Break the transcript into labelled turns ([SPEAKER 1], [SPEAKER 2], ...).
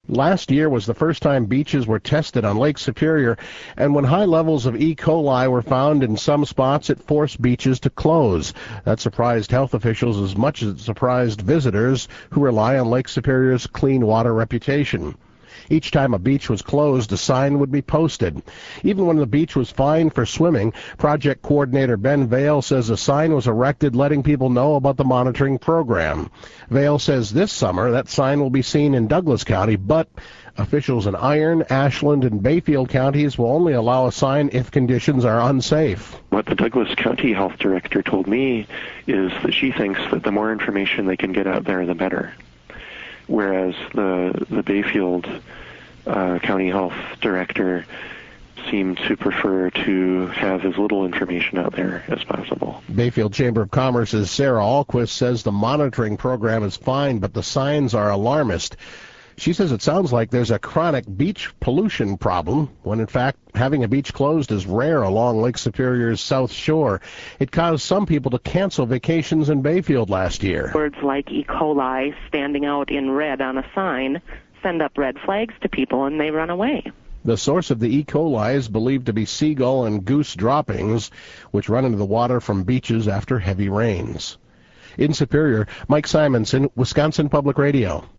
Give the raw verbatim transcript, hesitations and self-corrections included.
[SPEAKER 1] Last year was the first time beaches were tested on Lake Superior, and when high levels of E. coli were found in some spots, it forced beaches to close. That surprised health officials as much as it surprised visitors who rely on Lake Superior's clean water reputation. Each time a beach was closed, a sign would be posted. Even when the beach was fine for swimming, project coordinator Ben Vale says a sign was erected letting people know about the monitoring program. Vale says this summer that sign will be seen in Douglas County, but officials in Iron, Ashland, and Bayfield counties will only allow a sign if conditions are unsafe.
[SPEAKER 2] What the Douglas County Health Director told me is that she thinks that the more information they can get out there, the better. Whereas the the Bayfield uh, County Health Director seemed to prefer to have as little information out there as possible.
[SPEAKER 1] Bayfield Chamber of Commerce's Sarah Alquist says the monitoring program is fine, but the signs are alarmist. She says it sounds like there's a chronic beach pollution problem, when in fact having a beach closed is rare along Lake Superior's south shore. It caused some people to cancel vacations in Bayfield last year.
[SPEAKER 3] Words like E. coli standing out in red on a sign send up red flags to people and they run away.
[SPEAKER 1] The source of the E. coli is believed to be seagull and goose droppings, which run into the water from beaches after heavy rains. In Superior, Mike Simonson, Wisconsin Public Radio.